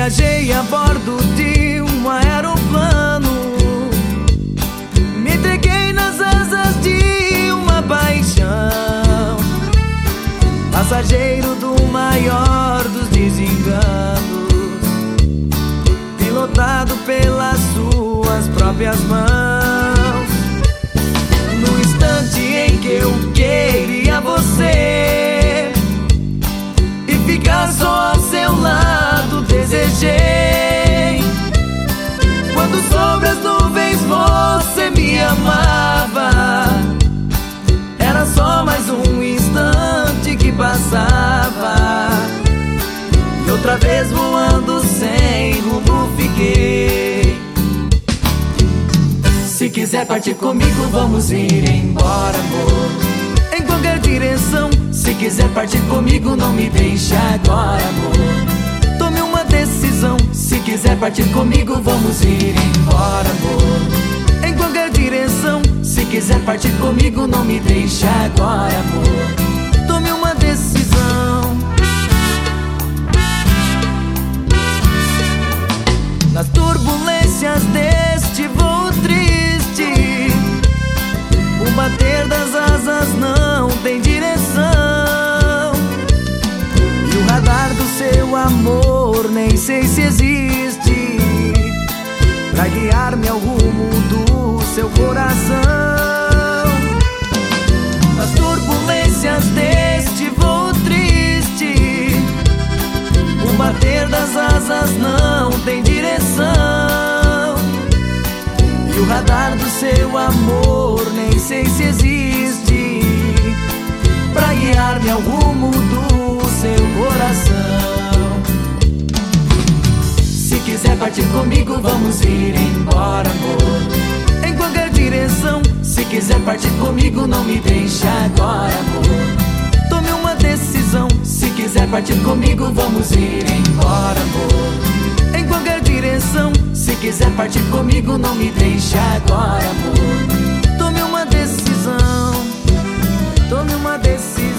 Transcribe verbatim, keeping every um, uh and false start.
Viajei a bordo de um aeroplano, me entreguei nas asas de uma paixão, passageiro do maior dos desenganos, pilotado pelas suas próprias mãos. No instante em que eu queria você e ficar só ao seu lado, desejei. Quando sobre as nuvens você me amava, era só mais um instante que passava, e outra vez voando sem rumo fiquei. Se quiser partir comigo, vamos ir embora, amor, em qualquer direção. Se quiser partir comigo, não me deixe agora, amor, tome uma decisão. Se quiser partir comigo, vamos ir embora, amor, em qualquer direção. Se quiser partir comigo, não me deixe agora, amor, tome uma decisão. Nas turbulências deste voo triste, o bater das asas não tem direção, e o radar do seu amor nem sei se existe pra guiar-me ao rumo do seu coração. Nas turbulências deste voo triste, o bater das asas não tem direção, e o radar do seu amor nem sei se existe pra guiar-me ao rumo do seu coração. Se quiser partir comigo, vamos ir embora, amor, em qualquer direção. Se quiser partir comigo, não me deixe agora, amor, tome uma decisão. Se quiser partir comigo, vamos ir embora, amor, em qualquer direção. Se quiser partir comigo, não me deixe agora, amor, tome uma decisão. Tome uma decisão.